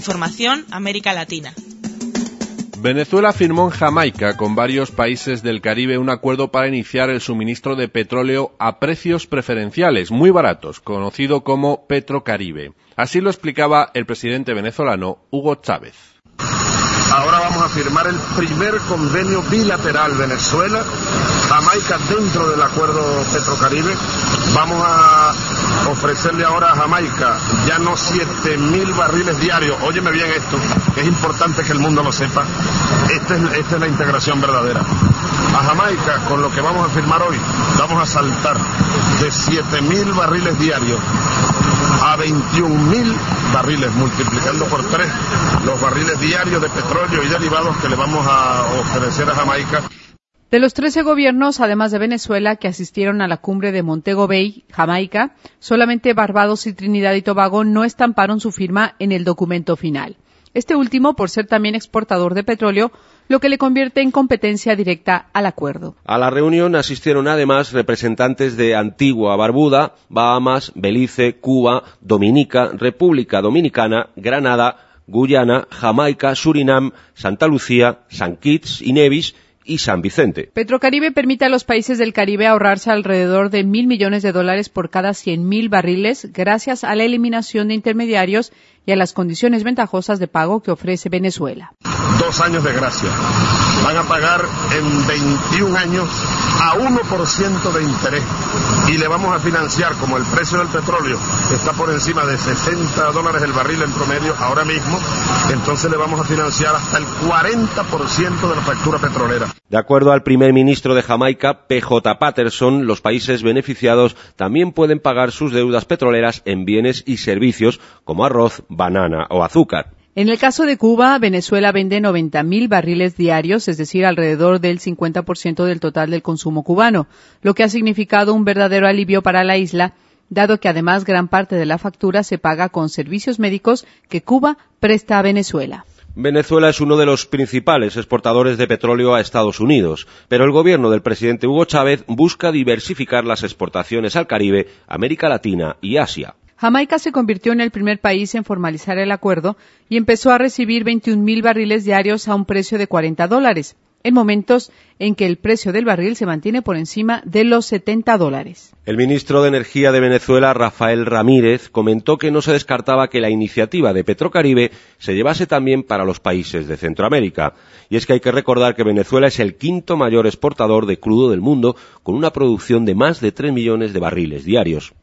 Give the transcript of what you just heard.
Información América Latina. Venezuela firmó en Jamaica con varios países del Caribe un acuerdo para iniciar el suministro de petróleo a precios preferenciales, muy baratos, conocido como Petrocaribe. Así lo explicaba el presidente venezolano Hugo Chávez. Ahora vamos a firmar el primer convenio bilateral Venezuela-Jamaica dentro del acuerdo Petrocaribe. Vamos a ofrecerle ahora a Jamaica ya no 7.000 barriles diarios. Óyeme bien esto, es importante que el mundo lo sepa. Esta es la integración verdadera. A Jamaica, con lo que vamos a firmar hoy, vamos a saltar de 7.000 barriles diarios a 21.000 barriles, multiplicando por 3 los barriles diarios de petróleo y derivados que le vamos a ofrecer a Jamaica. De los 13 gobiernos, además de Venezuela, que asistieron a la cumbre de Montego Bay, Jamaica, solamente Barbados y Trinidad y Tobago no estamparon su firma en el documento final. Este último, por ser también exportador de petróleo, lo que le convierte en competencia directa al acuerdo. A la reunión asistieron además representantes de Antigua, Barbuda, Bahamas, Belice, Cuba, Dominica, República Dominicana, Granada, Guyana, Jamaica, Surinam, Santa Lucía, San Kitts y Nevis y San Vicente. Petrocaribe permite a los países del Caribe ahorrarse alrededor de $1.000 millones por cada 100.000 barriles gracias a la eliminación de intermediarios y a las condiciones ventajosas de pago que ofrece Venezuela. 2 años de gracia. Van a pagar en 21 años a 1% de interés y le vamos a financiar, como el precio del petróleo está por encima de $60 el barril en promedio ahora mismo, entonces le vamos a financiar hasta el 40% de la factura petrolera. De acuerdo al primer ministro de Jamaica, P.J. Patterson, los países beneficiados también pueden pagar sus deudas petroleras en bienes y servicios como arroz, banana o azúcar. En el caso de Cuba, Venezuela vende 90.000 barriles diarios, es decir, alrededor del 50% del total del consumo cubano, lo que ha significado un verdadero alivio para la isla, dado que además gran parte de la factura se paga con servicios médicos que Cuba presta a Venezuela. Venezuela es uno de los principales exportadores de petróleo a Estados Unidos, pero el gobierno del presidente Hugo Chávez busca diversificar las exportaciones al Caribe, América Latina y Asia. Jamaica se convirtió en el primer país en formalizar el acuerdo y empezó a recibir 21.000 barriles diarios a un precio de $40, en momentos en que el precio del barril se mantiene por encima de los $70. El ministro de Energía de Venezuela, Rafael Ramírez, comentó que no se descartaba que la iniciativa de Petrocaribe se llevase también para los países de Centroamérica. Y es que hay que recordar que Venezuela es el 5º mayor exportador de crudo del mundo, con una producción de más de 3 millones de barriles diarios.